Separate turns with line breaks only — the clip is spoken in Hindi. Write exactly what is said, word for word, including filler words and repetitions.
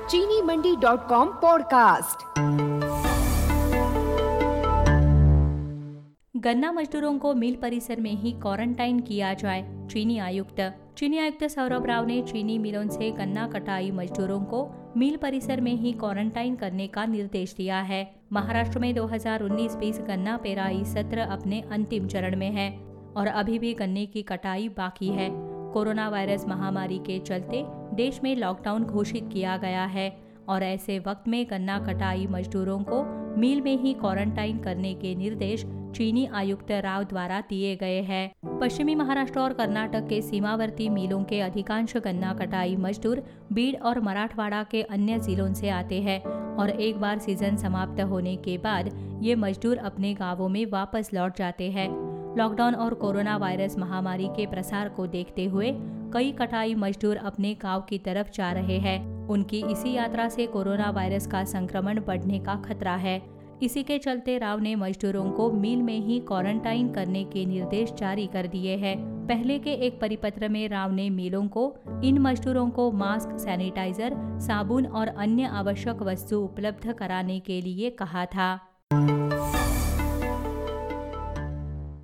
चीनी मंडी डॉट कॉम पॉडकास्ट।
गन्ना मजदूरों को मिल परिसर में ही क्वारंटाइन किया जाए, चीनी आयुक्त चीनी आयुक्त सौरभ राव ने चीनी मिलों से गन्ना कटाई मजदूरों को मिल परिसर में ही क्वारंटाइन करने का निर्देश दिया है। महाराष्ट्र में दो हज़ार उन्नीस बीस गन्ना पेराई सत्र अपने अंतिम चरण में है और अभी भी गन्ने की कटाई बाकी है। कोरोना वायरस महामारी के चलते देश में लॉकडाउन घोषित किया गया है और ऐसे वक्त में गन्ना कटाई मजदूरों को मिल में ही क्वारंटाइन करने के निर्देश चीनी आयुक्त राव द्वारा दिए गए हैं। पश्चिमी महाराष्ट्र और कर्नाटक के सीमावर्ती मिलों के अधिकांश गन्ना कटाई मजदूर बीड़ और मराठवाड़ा के अन्य जिलों से आते हैं और एक बार सीजन समाप्त होने के बाद ये मजदूर अपने गांवों में वापस लौट जाते हैं। लॉकडाउन और कोरोना वायरस महामारी के प्रसार को देखते हुए कई कटाई मजदूर अपने गांव की तरफ जा रहे हैं। उनकी इसी यात्रा से कोरोना वायरस का संक्रमण बढ़ने का खतरा है। इसी के चलते राव ने मजदूरों को मिल में ही क्वारंटाइन करने के निर्देश जारी कर दिए हैं। पहले के एक परिपत्र में राव ने मिलों को इन मजदूरों को मास्क, सैनिटाइजर, साबुन और अन्य आवश्यक वस्तु उपलब्ध कराने के लिए कहा था।